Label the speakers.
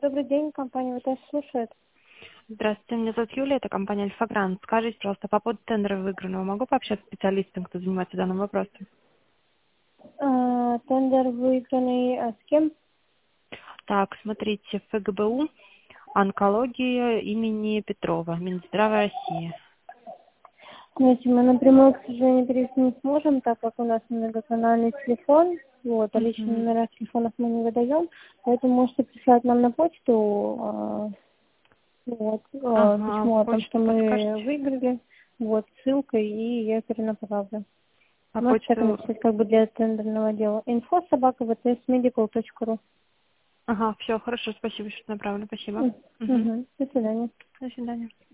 Speaker 1: Добрый день, компания ВТС слушает.
Speaker 2: Здравствуйте, меня зовут Юлия, это компания Альфа-Грант. Скажите, пожалуйста, по поводу тендера выигранного, могу пообщаться с специалистом, кто занимается данным вопросом?
Speaker 1: Тендер выигранный с кем?
Speaker 2: Так, смотрите, ФГБУ, онкология имени Петрова, Минздрава России.
Speaker 1: Знаете, мы напрямую, к сожалению, перевести не сможем, так как у нас многоканальный телефон, вот, а личные
Speaker 2: Мгм.
Speaker 1: номера телефонов мы не выдаем, поэтому можете прислать нам на почту
Speaker 2: Ага,
Speaker 1: письмо о том, что
Speaker 2: почту
Speaker 1: мы
Speaker 2: подскажете?
Speaker 1: выиграли, вот, ссылкой, и я перенаправлю.
Speaker 2: А
Speaker 1: Можете так
Speaker 2: почту...
Speaker 1: написать как бы для тендерного дела. info@vtsmedical.ru.
Speaker 2: Ага, все, хорошо, спасибо, что направлю, спасибо. Мгм.
Speaker 1: До свидания.
Speaker 2: До свидания.